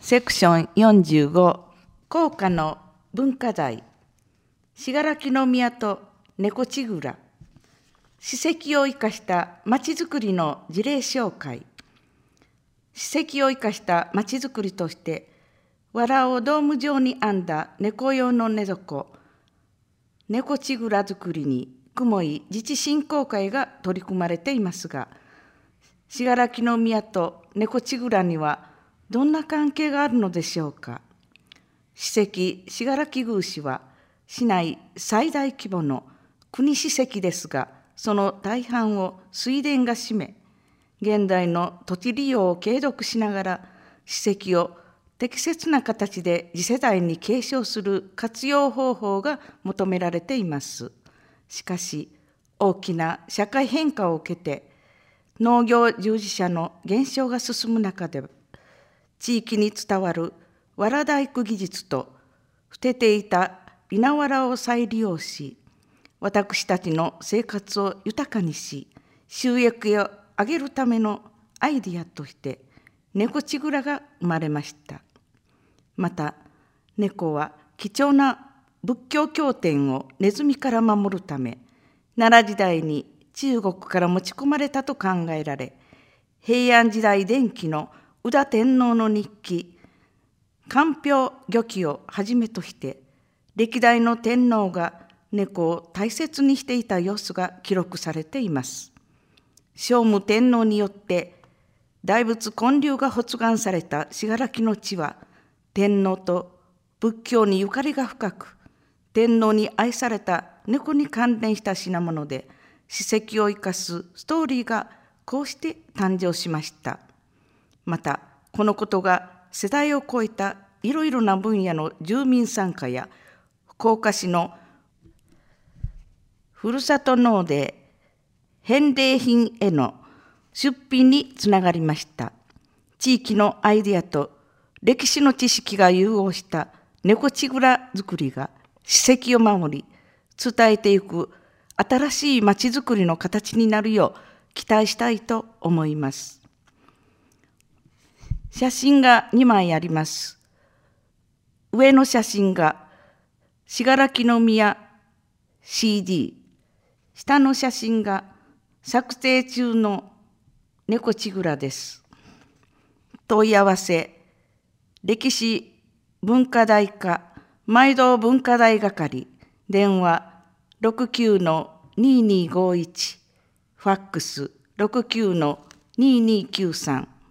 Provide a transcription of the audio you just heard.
セクション45、高価の文化財、信楽宮と猫千倉、史跡を生かしたまちづくりの事例紹介、史跡を生かしたまちづくりとして、藁をドーム状に編んだ猫用の寝床、猫千倉作りに雲井自治振興会が取り組まれていますが、信楽宮と猫千倉にはどんな関係があるのでしょうか。史跡信楽宮司は市内最大規模の国史跡ですが、その大半を水田が占め、現代の土地利用を継続しながら史跡を適切な形で次世代に継承する活用方法が求められています。しかし、大きな社会変化を受けて、農業従事者の減少が進む中で、地域に伝わる藁大工技術と捨てていた稲わらを再利用し、私たちの生活を豊かにし、収益を上げるためのアイデアとして、猫千倉が生まれました。また、猫は貴重な仏教経典をネズミから守るため、奈良時代に中国から持ち込まれたと考えられ、平安時代前期の宇多天皇の日記、鑑評御記をはじめとして、歴代の天皇が猫を大切にしていた様子が記録されています。聖武天皇によって大仏建立が発願された信楽の地は、天皇と仏教にゆかりが深く、天皇に愛された猫に関連した品物で、史跡を生かすストーリーがこうして誕生しました。また、このことが世代を超えたいろいろな分野の住民参加や、福岡市のふるさと納税返礼品への出品につながりました。地域のアイデアと歴史の知識が融合した猫千倉作りが史跡を守り、伝えていく新しいまちづくりの形になるよう期待したいと思います。写真が2枚あります。上の写真が信楽宮 CD、下の写真が作成中の猫千倉です。問い合わせ、歴史文化財課毎度文化財係、電話 69-2251、ファックス 69-2293